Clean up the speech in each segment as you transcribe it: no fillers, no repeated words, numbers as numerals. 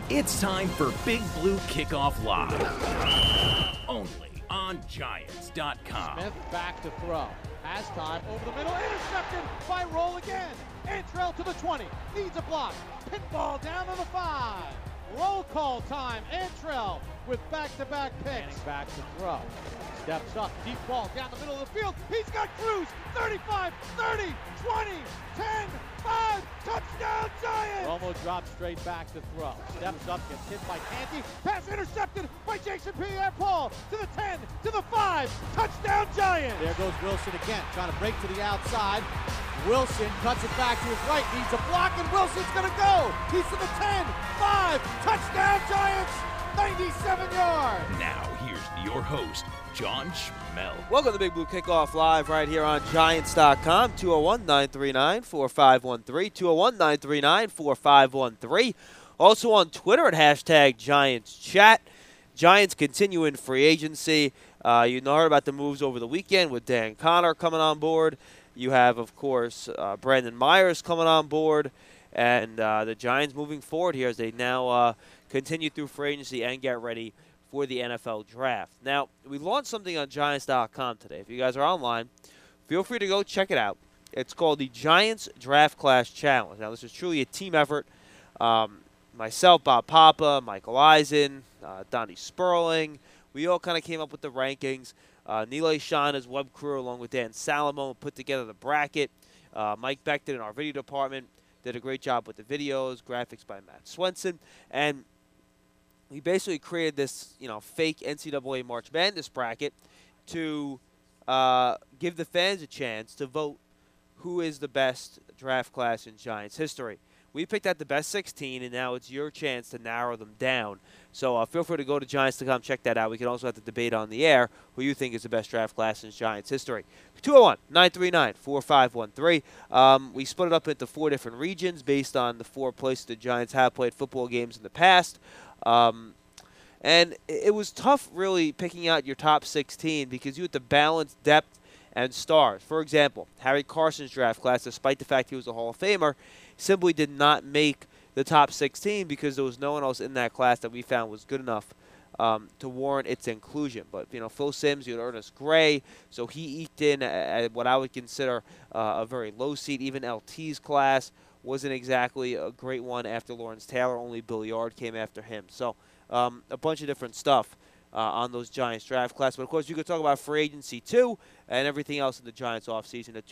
It's time for Big Blue Kickoff Live. Only on Giants.com. Smith back to throw. Has time over the middle. Intercepted by Roll again. Antrell to the 20. Needs a block. Pinball down to the 5. Roll call time. Antrell with back-to-back picks. Back to throw. Steps up. Deep ball down the middle of the field. He's got Cruz. 35, 30, 20, 10, 5. Touchdown Giants! Romo drops straight back to throw. Steps up. Gets hit by Canty. Pass intercepted by Jason Pierre-Paul. To the 10, to the 5. Touchdown Giants! There goes Wilson again. Trying to break to the outside. Wilson cuts it back to his right. Needs a block, and Wilson's going to go. He's to the 10, 5. Touchdown Giants! 97 yards! Now, here's your host, John Schmel. Welcome to Big Blue Kickoff Live right here on Giants.com. 201-939-4513. 201-939-4513. Also on Twitter at hashtag GiantsChat. Giants continue in free agency. You heard about the moves over the weekend with Dan Connor coming on board. You have, of course, Brandon Myers coming on board. And the Giants moving forward here as they now continue through free agency and get ready for the NFL draft. Now, we launched something on Giants.com today. If you guys are online, feel free to go check it out. It's called the Giants Draft Class Challenge. Now, this is truly a team effort. Myself, Bob Papa, Michael Eisen, Donnie Sperling, we all kind of came up with the rankings. Nilay Shah and his web crew, along with Dan Salomon, put together the bracket. Mike Beck in our video department did a great job with the videos, graphics by Matt Swenson, and we basically created this, fake NCAA March Madness bracket to give the fans a chance to vote who is the best draft class in Giants history. We picked out the best 16, and now it's your chance to narrow them down. So feel free to go to Giants.com, check that out. We can also have the debate on the air who you think is the best draft class in Giants history. 201-939-4513. We split it up into 4 different regions based on the 4 places the Giants have played football games in the past. And it was tough really picking out your top 16 because you had to balance depth and stars. For example, Harry Carson's draft class, despite the fact he was a Hall of Famer, simply did not make the top 16 because there was no one else in that class that we found was good enough to warrant its inclusion. But, Phil Simms, you had Ernest Gray, so he eked in at what I would consider a very low seed. Even LT's class wasn't exactly a great one after Lawrence Taylor. Only Bill Yard came after him. So a bunch of different stuff on those Giants draft class. But, of course, you could talk about free agency, too, and everything else in the Giants offseason at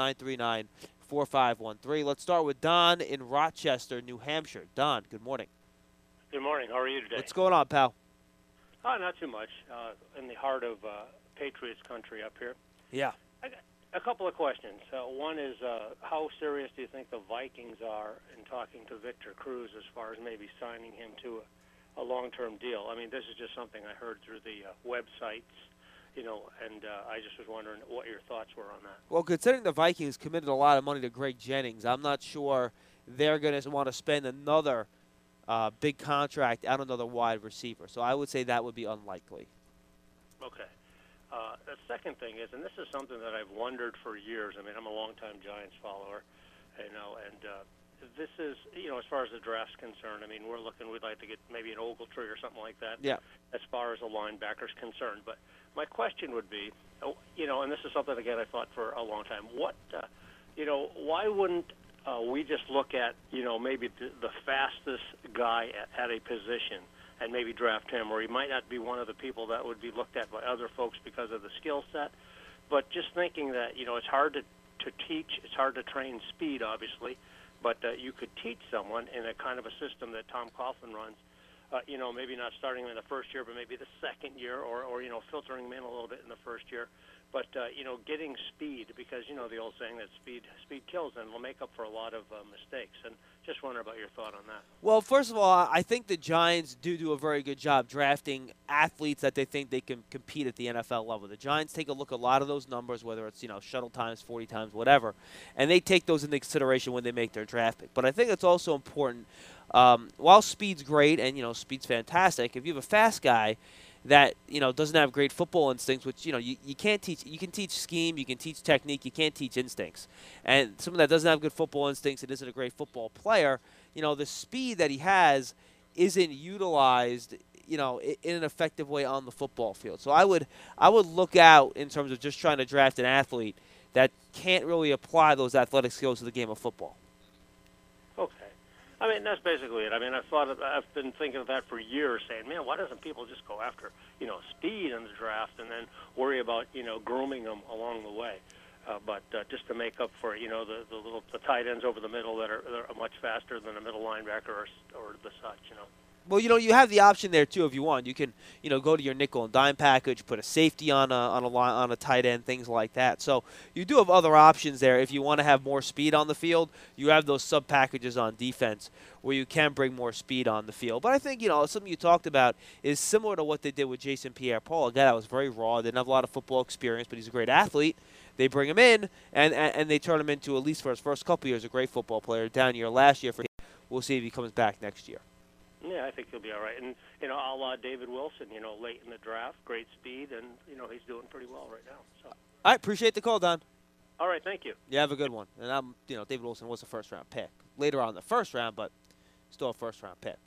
201-939-4513. Let's start with Don in Rochester, New Hampshire. Don, good morning. Good morning. How are you today? What's going on, pal? Not too much. In the heart of Patriots country up here. Yeah. I got a couple of questions. One is, how serious do you think the Vikings are in talking to Victor Cruz as far as maybe signing him to a long-term deal? I mean, this is just something I heard through the websites, and I just was wondering what your thoughts were on that. Well, considering the Vikings committed a lot of money to Greg Jennings, I'm not sure they're going to want to spend another big contract on another wide receiver. So I would say that would be unlikely. Okay. The second thing is, and this is something that I've wondered for years. I mean, I'm a longtime Giants follower, and this is, as far as the draft's concerned, I mean, we'd like to get maybe an Ogletree or something like that. Yeah. As far as a linebacker's concerned. But my question would be, and this is something, again, I thought for a long time, why wouldn't we just look at, maybe the fastest guy at a position and maybe draft him, or he might not be one of the people that would be looked at by other folks because of the skill set. But just thinking that, it's hard to teach, it's hard to train speed, obviously, but you could teach someone in a kind of a system that Tom Coughlin runs, maybe not starting him in the first year, but maybe the second year, or filtering him in a little bit in the first year. But, getting speed, because, the old saying that speed kills, and will make up for a lot of mistakes. And just wonder about your thought on that. Well, first of all, I think the Giants do a very good job drafting athletes that they think they can compete at the NFL level. The Giants take a look at a lot of those numbers, whether it's, shuttle times, 40 times, whatever, and they take those into consideration when they make their draft pick. But I think it's also important, while speed's great and, speed's fantastic, if you have a fast guy that doesn't have great football instincts, which you can't teach. You can teach scheme, you can teach technique, you can't teach instincts. And someone that doesn't have good football instincts and isn't a great football player, the speed that he has isn't utilized, in an effective way on the football field. So I would look out in terms of just trying to draft an athlete that can't really apply those athletic skills to the game of football. Okay. I mean, that's basically it. I mean, I've been thinking of that for years, saying, man, why doesn't people just go after, speed in the draft and then worry about, grooming them along the way? But just to make up for, the tight ends over the middle that are much faster than a middle linebacker or the such, Well, you have the option there too if you want. You can, go to your nickel and dime package, put a safety on a tight end, things like that. So you do have other options there if you want to have more speed on the field. You have those sub packages on defense where you can bring more speed on the field. But I think something you talked about is similar to what they did with Jason Pierre-Paul, a guy that was very raw, didn't have a lot of football experience, but he's a great athlete. They bring him in and they turn him into, at least for his first couple years, a great football player. Down year last year for him. We'll see if he comes back next year. Yeah, I think he'll be all right. And, a la David Wilson, late in the draft, great speed, and, he's doing pretty well right now. So. All right, appreciate the call, Don. All right, thank you. You have a good one. And David Wilson was a first-round pick. Later on in the first round, but still a first-round pick.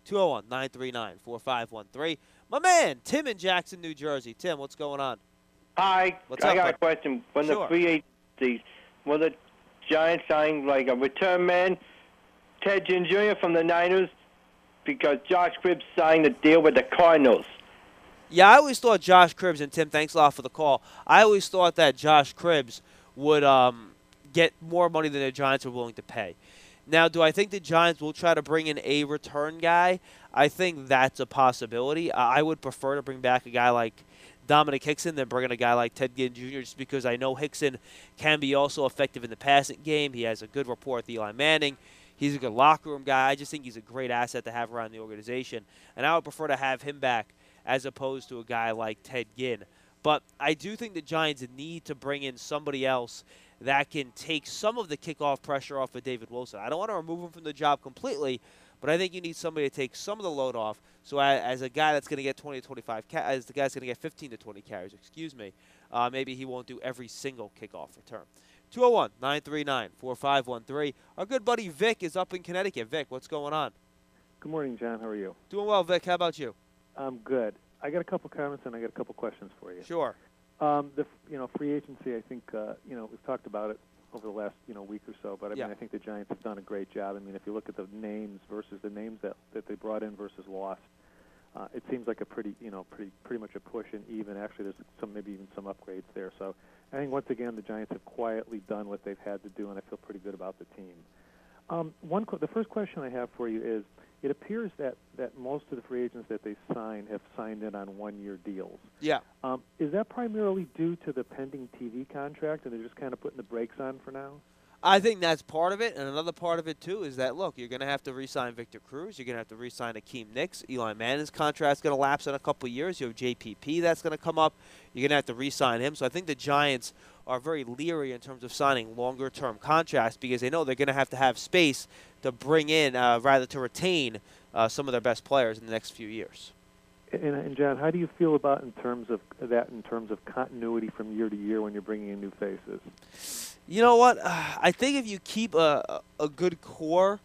201-939-4513. My man, Tim in Jackson, New Jersey. Tim, what's going on? Hi, What's I up, got bud? a question. When Sure. the free agency, will the Giants sign like a return man, Ted Ginn Jr. from the Niners, because Josh Cribbs signed a deal with the Cardinals? Yeah, I always thought Josh Cribbs, and Tim, thanks a lot for the call. I always thought that Josh Cribbs would get more money than the Giants are willing to pay. Now, do I think the Giants will try to bring in a return guy? I think that's a possibility. I would prefer to bring back a guy like Dominic Hickson than bringing a guy like Ted Ginn Jr. just because I know Hickson can be also effective in the passing game. He has a good rapport with Eli Manning. He's a good locker room guy. I just think he's a great asset to have around the organization. And I would prefer to have him back as opposed to a guy like Ted Ginn. But I do think the Giants need to bring in somebody else that can take some of the kickoff pressure off of David Wilson. I don't want to remove him from the job completely, but I think you need somebody to take some of the load off. So as a guy that's going to get 20 to 25, as the guy's going to get 15 to 20 carries, maybe he won't do every single kickoff return. 201-939-4513. Our good buddy Vic is up in Connecticut. Vic, what's going on? Good morning, John. How are you? Doing well, Vic. How about you? I'm good. I got a couple comments and I got a couple questions for you. Sure. Free agency. I think we've talked about it over the last week or so, but I mean I think the Giants have done a great job. I mean, if you look at the names versus the names that they brought in versus lost, it seems like a pretty much a push, and even actually there's maybe even some upgrades there. So I think once again the Giants have quietly done what they've had to do, and I feel pretty good about the team. The first question I have for you is, it appears that most of the free agents that they sign have signed in on one-year deals. Yeah. Is that primarily due to the pending TV contract, and they're just kind of putting the brakes on for now? I think that's part of it, and another part of it, too, is that, look, you're going to have to re-sign Victor Cruz. You're going to have to re-sign Akeem Nicks. Eli Manning's contract's going to lapse in a couple of years. You have JPP that's going to come up. You're going to have to re-sign him. So I think the Giants are very leery in terms of signing longer-term contracts because they know they're going to have space to bring in, to retain some of their best players in the next few years. And John, how do you feel about in terms of continuity from year to year when you're bringing in new faces? You know what? I think if you keep a good core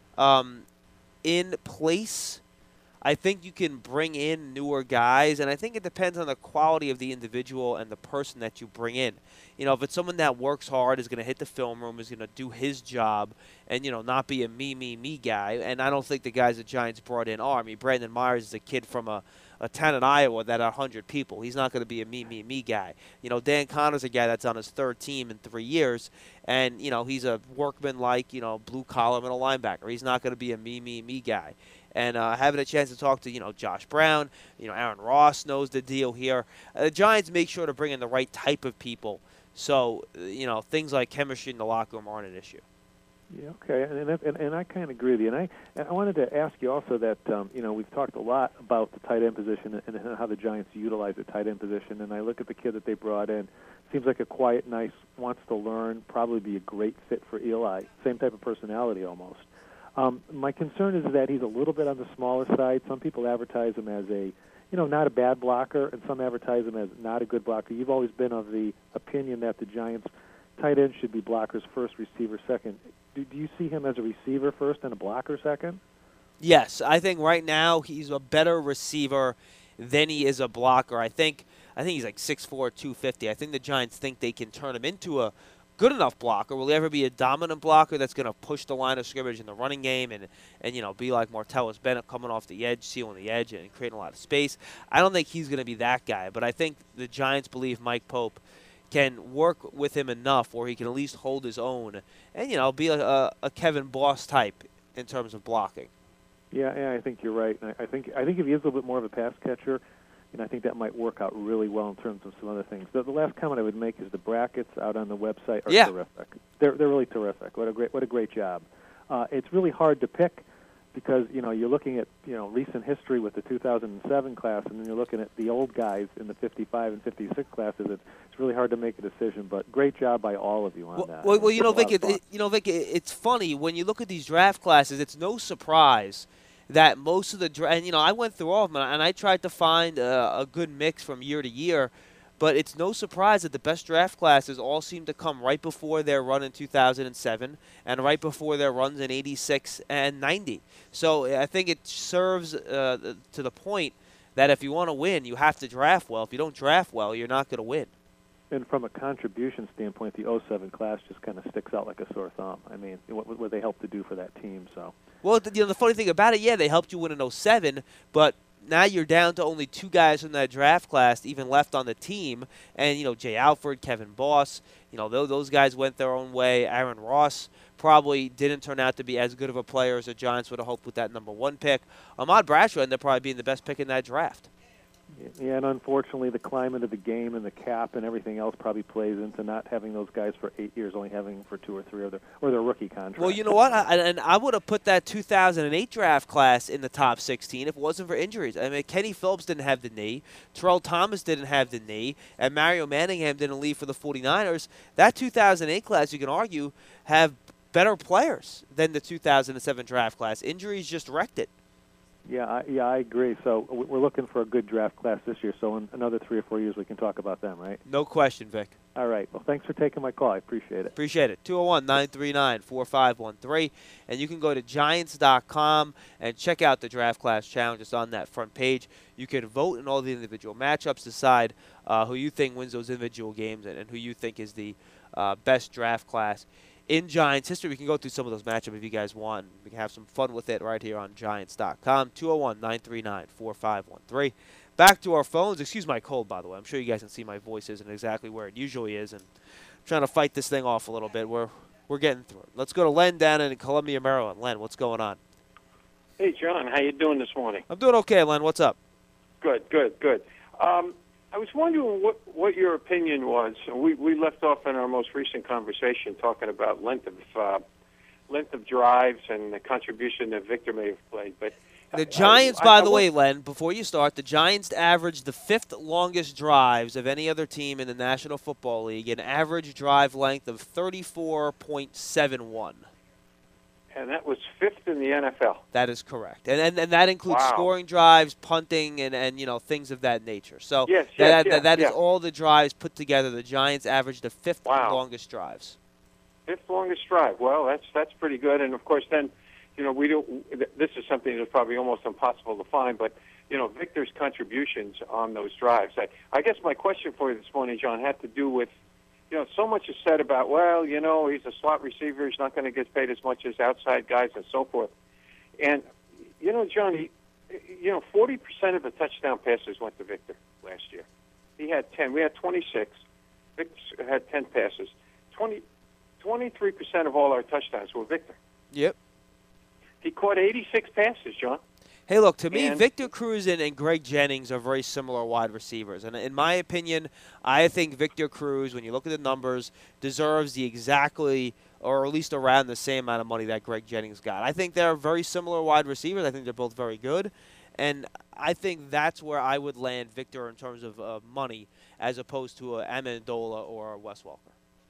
in place, I think you can bring in newer guys, and I think it depends on the quality of the individual and the person that you bring in. If it's someone that works hard, is going to hit the film room, is going to do his job, and, not be a me guy, and I don't think the guys the Giants brought in are. I mean, Brandon Myers is a kid from a town in Iowa that 100 people. He's not going to be a me guy. Dan Connor's a guy that's on his third team in 3 years, and, he's a workman-like, blue-collar middle linebacker. He's not going to be a me guy. And having a chance to talk to, Josh Brown, Aaron Ross knows the deal here. The Giants make sure to bring in the right type of people. So, things like chemistry in the locker room aren't an issue. Yeah, okay, and I kind of agree with you. And I wanted to ask you also that, we've talked a lot about the tight end position and how the Giants utilize the tight end position. And I look at the kid that they brought in. Seems like a quiet, nice, wants to learn, probably be a great fit for Eli. Same type of personality almost. My concern is that he's a little bit on the smaller side. Some people advertise him as not a bad blocker, and some advertise him as not a good blocker. You've always been of the opinion that the Giants' tight end should be blockers first, receiver second. Do you see him as a receiver first and a blocker second? Yes, I think right now he's a better receiver than he is a blocker. I think he's like 6'4", 250. I think the Giants think they can turn him into a good enough blocker. Will he ever be a dominant blocker that's going to push the line of scrimmage in the running game and be like Martellus Bennett coming off the edge, sealing the edge, and creating a lot of space? I don't think he's going to be that guy, but I think the Giants believe Mike Pope can work with him enough where he can at least hold his own and, be a Kevin Boss type in terms of blocking. Yeah, I think you're right. And I think if he is a little bit more of a pass catcher, I think that might work out really well in terms of some other things. The last comment I would make is the brackets out on the website are terrific. They're really terrific. What a great job. It's really hard to pick because you're looking at recent history with the 2007 class, and then you're looking at the old guys in the 55 and 56 classes. It's really hard to make a decision. But great job by all of you on that. Well, Vic, it's funny when you look at these draft classes. It's no surprise that most of the and I went through all of them, and I tried to find a good mix from year to year, but it's no surprise that the best draft classes all seem to come right before their run in 2007 and right before their runs in 86 and 90. So I think it serves to the point that if you want to win, you have to draft well. If you don't draft well, you're not going to win. And from a contribution standpoint, the 07 class just kind of sticks out like a sore thumb. I mean, what they helped to do for that team. So. Well, the funny thing about it, they helped you win in 07, but now you're down to only two guys from that draft class even left on the team. And, Jay Alford, Kevin Boss, those guys went their own way. Aaron Ross probably didn't turn out to be as good of a player as the Giants would have hoped with that number 1 pick. Ahmad Bradshaw ended up probably being the best pick in that draft. Yeah, and unfortunately, the climate of the game and the cap and everything else probably plays into not having those guys for 8 years, only having for 2 or 3 or their rookie contract. Well, you know what? I would have put that 2008 draft class in the top 16 if it wasn't for injuries. I mean, Kenny Phillips didn't have the knee, Terrell Thomas didn't have the knee, and Mario Manningham didn't leave for the 49ers. That 2008 class, you can argue, have better players than the 2007 draft class. Injuries just wrecked it. Yeah, I agree. So we're looking for a good draft class this year. So in another 3 or 4 years, we can talk about them, right? No question, Vic. All right. Well, thanks for taking my call. I appreciate it. Appreciate it. 201-939-4513. And you can go to Giants.com and check out the draft class challenge. It's on that front page. You can vote in all the individual matchups, decide who you think wins those individual games and who you think is the best draft class in Giants history. We can go through some of those matchups if you guys want. We can have some fun with it right here on Giants.com. 201-939-4513. Back to our phones. Excuse my cold, by the way. I'm sure you guys can see my voice isn't exactly where it usually is, and I'm trying to fight this thing off a little bit. We're getting through it. Let's go to Len down in Columbia, Maryland. Len, what's going on? Hey, John. How you doing this morning? I'm doing okay, Len. What's up? Good. I was wondering what your opinion was. We left off in our most recent conversation talking about length of drives and the contribution that Victor may have played. But the Giants, by the way, Len, before you start, the Giants averaged the 5th longest drives of any other team in the National Football League, an average drive length of 34.71. And that was 5th in the NFL. That is correct, and that includes scoring drives, punting, and things of that nature. So that is all the drives put together. The Giants averaged the 5th longest drives. 5th longest drive. Well, that's pretty good. And of course, then we don't. This is something that's probably almost impossible to find, but Victor's contributions on those drives. I guess my question for you this morning, John, had to do with. So much is said about, he's a slot receiver. He's not going to get paid as much as outside guys and so forth. And, John, 40% of the touchdown passes went to Victor last year. He had 10. We had 26. Victor had 10 passes. 23% of all our touchdowns were Victor. Yep. He caught 86 passes, John. Hey, look, to me, Victor Cruz and Greg Jennings are very similar wide receivers. And in my opinion, I think Victor Cruz, when you look at the numbers, deserves the exactly or at least around the same amount of money that Greg Jennings got. I think they're very similar wide receivers. I think they're both very good. And I think that's where I would land Victor in terms of money as opposed to a Amendola or a Wes Welker.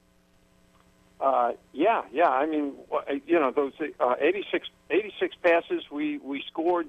I mean, those 86 passes, we scored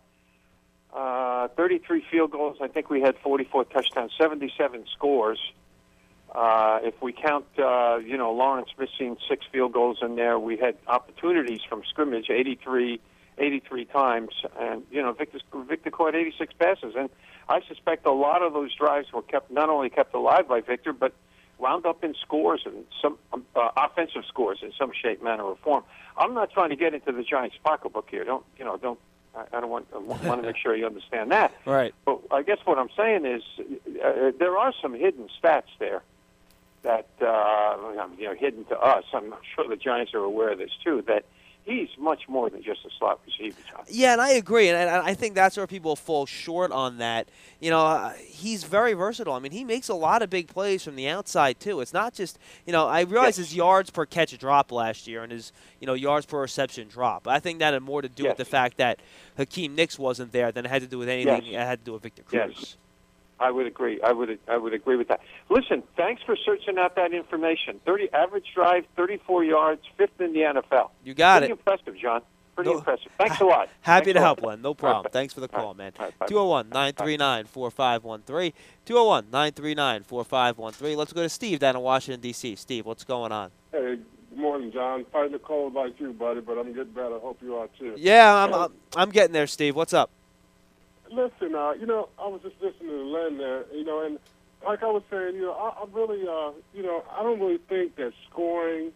33 field goals. I think we had 44 touchdowns, 77 scores. If we count, Lawrence missing 6 field goals in there, we had opportunities from scrimmage, 83, 83 times, and Victor caught 86 passes, and I suspect a lot of those drives were not only kept alive by Victor, but wound up in scores and some offensive scores in some shape, manner, or form. I'm not trying to get into the Giants' pocketbook here. I want to make sure you understand that. Right. But I guess what I'm saying is there are some hidden stats there that hidden to us. I'm sure the Giants are aware of this too. That he's much more than just a slot receiver, John. Yeah, and I agree, and I think that's where people fall short on that. He's very versatile. I mean, he makes a lot of big plays from the outside, too. It's not just, I realize his yards per catch drop last year and his, yards per reception drop. I think that had more to do with the fact that Hakeem Nicks wasn't there than it had to do with anything it had to do with Victor Cruz. Yes. I would agree. I would agree with that. Listen, thanks for searching out that information. Average drive, 34 yards, 5th in the NFL. You got Pretty impressive, John. Pretty impressive. Thanks a lot. Happy to help, Len. No problem. Thanks for the call, man. 201-939-4513. 201-939-4513. Let's go to Steve down in Washington, D.C. Steve, what's going on? Hey, good morning, John. Fighting the cold like you, buddy, but I'm getting better. Hope you are, too. Yeah, I'm getting there, Steve. What's up? Listen, I was just listening to Len there, and like I was saying, I really, I don't really think that scoring,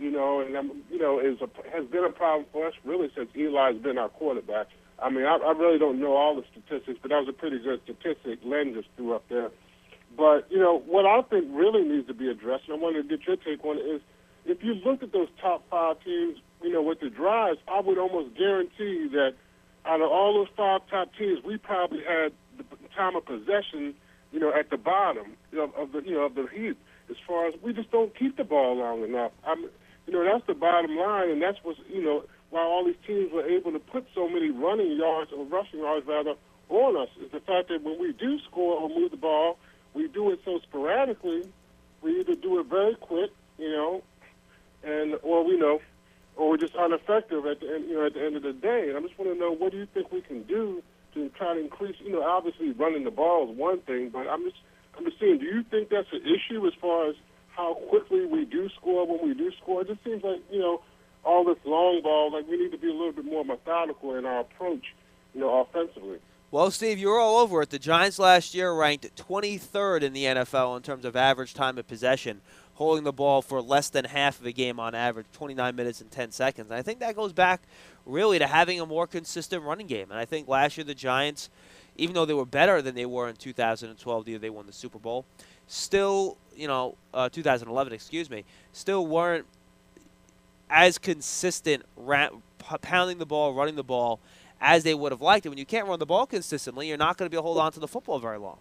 has been a problem for us really since Eli's been our quarterback. I mean, I really don't know all the statistics, but that was a pretty good statistic Len just threw up there. But, what I think really needs to be addressed, and I wanted to get your take on it, is if you look at those top 5 teams, with the drives, I would almost guarantee that out of all those 5 top teams, we probably had the time of possession, at the bottom of the heap. As far as we just don't keep the ball long enough. That's the bottom line, and that's what's why all these teams were able to put so many rushing yards rather on us is the fact that when we do score or move the ball, we do it so sporadically. We either do it very quick, or we're just ineffective at the end of the day. And I just want to know, what do you think we can do to try to increase? Obviously running the ball is one thing, but I'm just saying, do you think that's an issue as far as how quickly we do score when we do score? It just seems like all this long ball, like we need to be a little bit more methodical in our approach, offensively. Well, Steve, you were all over it. The Giants last year ranked 23rd in the NFL in terms of average time of possession, holding the ball for less than half of a game on average, 29 minutes and 10 seconds. And I think that goes back really to having a more consistent running game. And I think last year the Giants, even though they were better than they were in 2012, the year they won the Super Bowl, still, 2011, still weren't as consistent pounding the ball, running the ball, as they would have liked it. When you can't run the ball consistently, you're not going to be able to hold on to the football very long.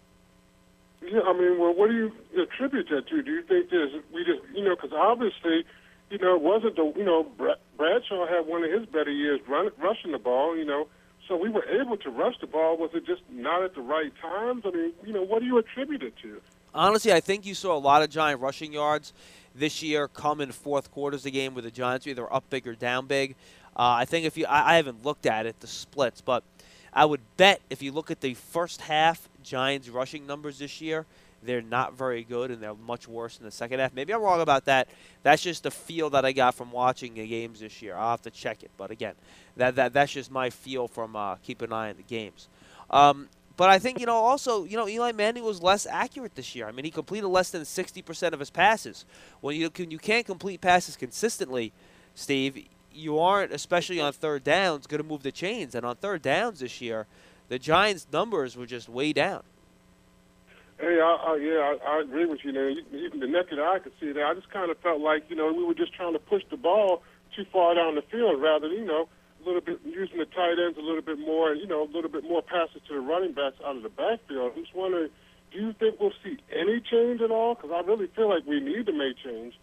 Yeah, I mean, well, what do you attribute that to? Do you think because obviously, it wasn't Bradshaw had one of his better years rushing the ball, so we were able to rush the ball. Was it just not at the right times? I mean, what do you attribute it to? Honestly, I think you saw a lot of Giant rushing yards this year come in fourth quarters of the game where the Giants were either up big or down big. I think I haven't looked at it, the splits, but I would bet if you look at the first half Giants rushing numbers this year, they're not very good, and they're much worse in the second half. Maybe I'm wrong about that. That's just the feel that I got from watching the games this year. I'll have to check it. But, again, that's just my feel from keeping an eye on the games. But I think, also, Eli Manning was less accurate this year. I mean, he completed less than 60% of his passes. When you can't complete passes consistently, Steve, you aren't, especially on third downs, going to move the chains. And on third downs this year, the Giants' numbers were just way down. Hey, I agree with you. Even the naked eye could see that. I just kind of felt like, we were just trying to push the ball too far down the field rather than, a little bit using the tight ends a little bit more, and, a little bit more passes to the running backs out of the backfield. I'm just wondering, do you think we'll see any change at all? Because I really feel like we need to make change.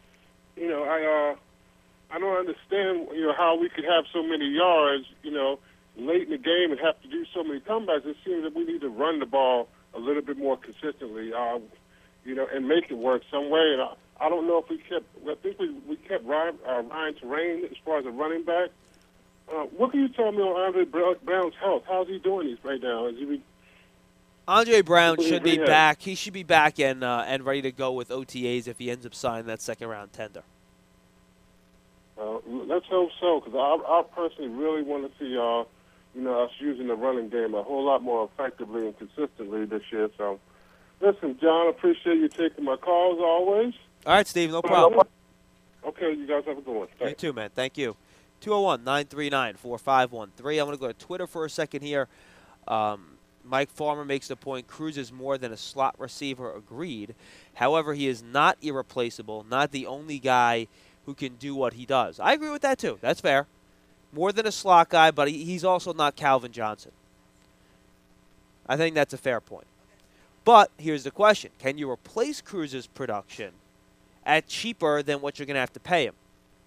I don't understand, how we could have so many yards, late in the game and have to do so many comebacks. It seems that we need to run the ball a little bit more consistently, and make it work some way. And I don't know if we kept Ryan Terrain as far as a running back. What can you tell me on Andre Brown's health? How's he doing right now? Andre Brown should be back. He should be back and ready to go with OTAs if he ends up signing that second-round tender. Let's hope so, because I personally really want to see us using the running game a whole lot more effectively and consistently this year. So, listen, John, appreciate you taking my calls always. All right, Steve, no problem. Okay, you guys have a good one. Thanks. You too, man. Thank you. 201-939-4513. I'm going to go to Twitter for a second here. Mike Farmer makes the point, Cruz is more than a slot receiver. Agreed. However, he is not irreplaceable, not the only guy who can do what he does. I agree with that, too. That's fair. More than a slot guy, but he's also not Calvin Johnson. I think that's a fair point. But here's the question. Can you replace Cruz's production at cheaper than what you're going to have to pay him?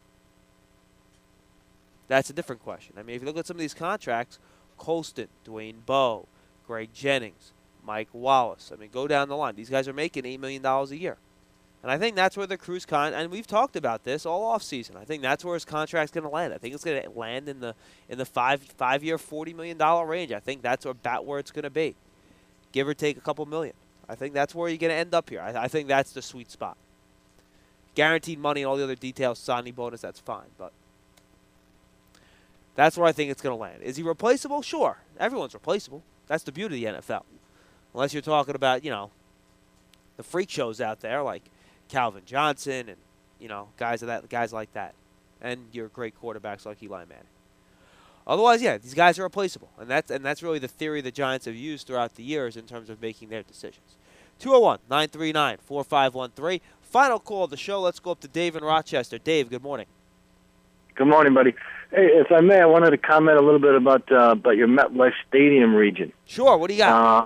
That's a different question. I mean, if you look at some of these contracts, Colston, Dwayne Bowe, Greg Jennings, Mike Wallace. I mean, go down the line. These guys are making $8 million a year. And I think that's where the Cruz and we've talked about this all offseason. I think that's where his contract's going to land. I think it's going to land in the 5-year, $40 million range. I think that's about where it's going to be, give or take a couple million. I think that's where you're going to end up here. I think that's the sweet spot. Guaranteed money and all the other details, signing bonus, that's fine. But that's where I think it's going to land. Is he replaceable? Sure. Everyone's replaceable. That's the beauty of the NFL. Unless you're talking about, the freak shows out there like Calvin Johnson and, guys like that. And your great quarterbacks like Eli Manning. Otherwise, yeah, these guys are replaceable. And that's really the theory the Giants have used throughout the years in terms of making their decisions. 201-939-4513. Final call of the show. Let's go up to Dave in Rochester. Dave, good morning. Good morning, buddy. Hey, if I may, I wanted to comment a little bit about your MetLife Stadium region. Sure. What do you got?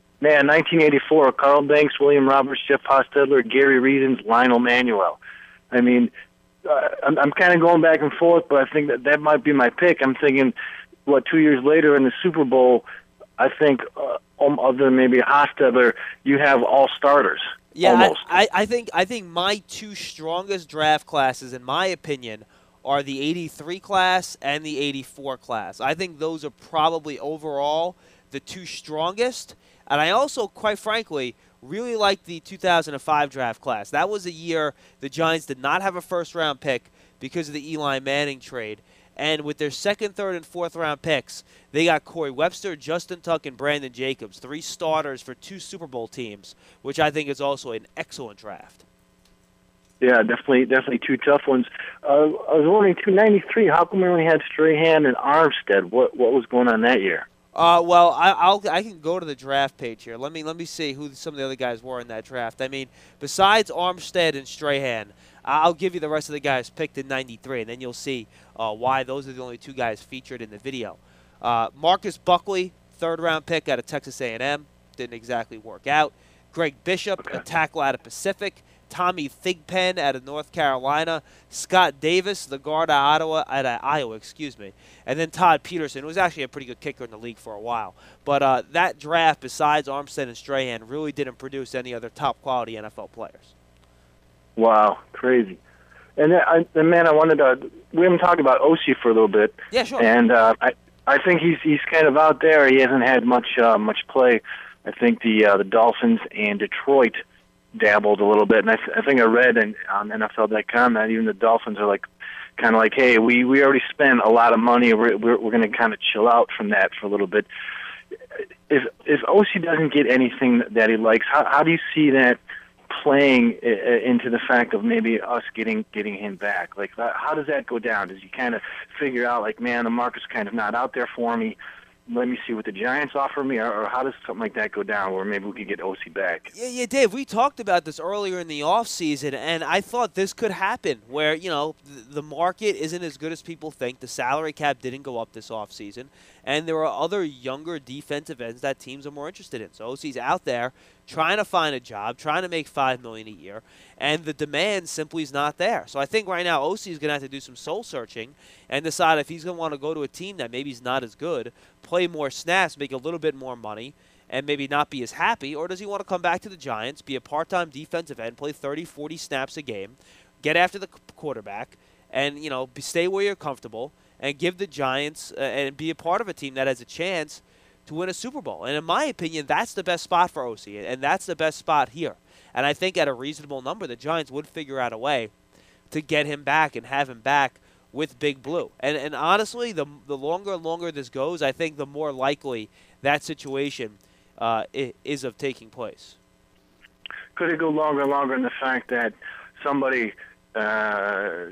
1984, Carl Banks, William Roberts, Jeff Hostetler, Gary Reasons, Lionel Manuel. I mean, I'm kind of going back and forth, but I think that might be my pick. I'm thinking, 2 years later in the Super Bowl, I think, other than maybe Hostetler, you have all starters. Yeah, I think my two strongest draft classes, in my opinion, are the 83 class and the 84 class. I think those are probably overall the two strongest. And I also, quite frankly, really like the 2005 draft class. That was a year the Giants did not have a first-round pick because of the Eli Manning trade. And with their second, third, and fourth-round picks, they got Corey Webster, Justin Tuck, and Brandon Jacobs, 3 starters for 2 Super Bowl teams, which I think is also an excellent draft. Yeah, definitely 2 tough ones. I was wondering, 293, how come we only had Strahan and Armstead? What was going on that year? Well, I can go to the draft page here. Let me see who some of the other guys were in that draft. I mean, besides Armstead and Strahan, I'll give you the rest of the guys picked in 93, and then you'll see why those are the only 2 guys featured in the video. Marcus Buckley, 3rd-round pick out of Texas A&M, didn't exactly work out. Greg Bishop, a tackle out of Pacific. Tommy Thigpen out of North Carolina, Scott Davis, the guard out of Iowa, and then Todd Peterson, who was actually a pretty good kicker in the league for a while. But that draft, besides Armstead and Strahan, really didn't produce any other top-quality NFL players. Wow, crazy. And man, we haven't talked about Osi for a little bit. Yeah, sure. And I think he's kind of out there. He hasn't had much play. I think the Dolphins and Detroit dabbled a little bit, and I think I read on NFL.com that even the Dolphins are kind of like, hey, we already spent a lot of money. We're going to kind of chill out from that for a little bit. If Osi doesn't get anything that he likes, how do you see that playing into the fact of maybe us getting him back? Like, how does that go down? Does he kind of figure out, like, man, the market's kind of not out there for me, let me see what the Giants offer me, or how does something like that go down where maybe we could get Osi back? Yeah, Dave, we talked about this earlier in the offseason, and I thought this could happen where, the market isn't as good as people think. The salary cap didn't go up this offseason, and there are other younger defensive ends that teams are more interested in. So Osi's out there trying to find a job, trying to make $5 million a year, and the demand simply is not there. So I think right now Osi is going to have to do some soul searching and decide if he's going to want to go to a team that maybe is not as good, play more snaps, make a little bit more money, and maybe not be as happy, or does he want to come back to the Giants, be a part-time defensive end, play 30, 40 snaps a game, get after the quarterback, and, stay where you're comfortable, and give the Giants and be a part of a team that has a chance to win a Super Bowl. And in my opinion, that's the best spot for Osi, and that's the best spot here. And I think at a reasonable number, the Giants would figure out a way to get him back and have him back with Big Blue. And honestly, the longer and longer this goes, I think the more likely that situation is of taking place. Could it go longer and longer in the fact that somebody, a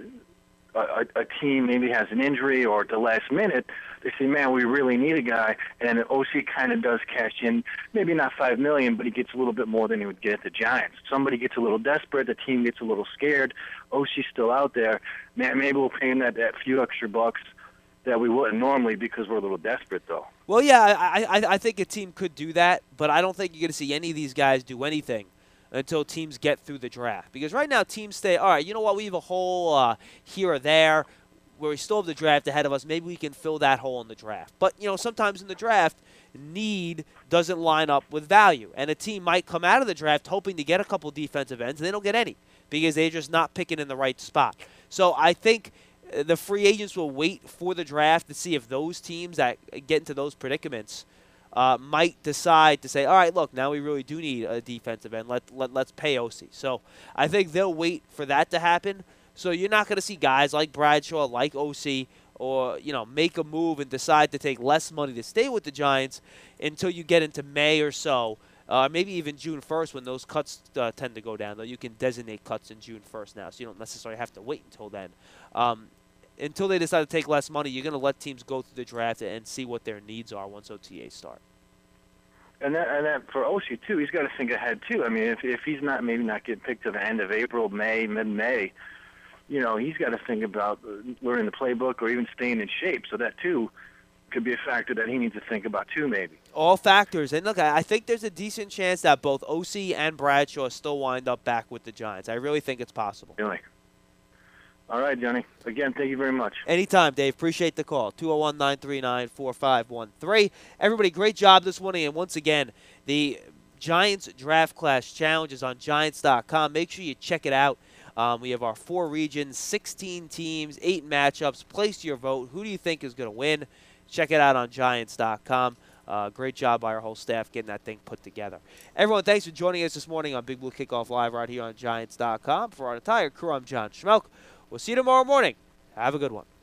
team maybe has an injury, or at the last minute, they say, man, we really need a guy, and then OC kind of does cash in, maybe not $5 million, but he gets a little bit more than he would get at the Giants. Somebody gets a little desperate, the team gets a little scared, OC's still out there, man, maybe we'll pay him that few extra bucks that we wouldn't normally because we're a little desperate, though. Well, yeah, I think a team could do that, but I don't think you're going to see any of these guys do anything until teams get through the draft. Because right now teams say, all right, you know what, we have a hole here or there where we still have the draft ahead of us. Maybe we can fill that hole in the draft. But, sometimes in the draft, need doesn't line up with value. And a team might come out of the draft hoping to get a couple defensive ends, and they don't get any because they're just not picking in the right spot. So I think the free agents will wait for the draft to see if those teams that get into those predicaments might decide to say, all right, look, now we really do need a defensive end. Let's pay OC. So I think they'll wait for that to happen. So you're not going to see guys like Bradshaw, like OC, or make a move and decide to take less money to stay with the Giants until you get into May or so, maybe even June 1st when those cuts tend to go down. Though you can designate cuts in June 1st now, so you don't necessarily have to wait until then. Until they decide to take less money, you're going to let teams go through the draft and see what their needs are once OTAs start. And that for OC too, he's got to think ahead too. I mean, if he's not getting picked to the end of April, May, mid-May, he's got to think about learning the playbook or even staying in shape. So that too could be a factor that he needs to think about too, maybe. All factors. And look, I think there's a decent chance that both OC and Bradshaw still wind up back with the Giants. I really think it's possible. Really? All right, Johnny. Again, thank you very much. Anytime, Dave. Appreciate the call. 201-939-4513. Everybody, great job this morning. And once again, the Giants Draft Class Challenge is on Giants.com. Make sure you check it out. We have our 4 regions, 16 teams, 8 matchups. Place your vote. Who do you think is going to win? Check it out on Giants.com. Great job by our whole staff getting that thing put together. Everyone, thanks for joining us this morning on Big Blue Kickoff Live right here on Giants.com. For our entire crew, I'm John Schmelk. We'll see you tomorrow morning. Have a good one.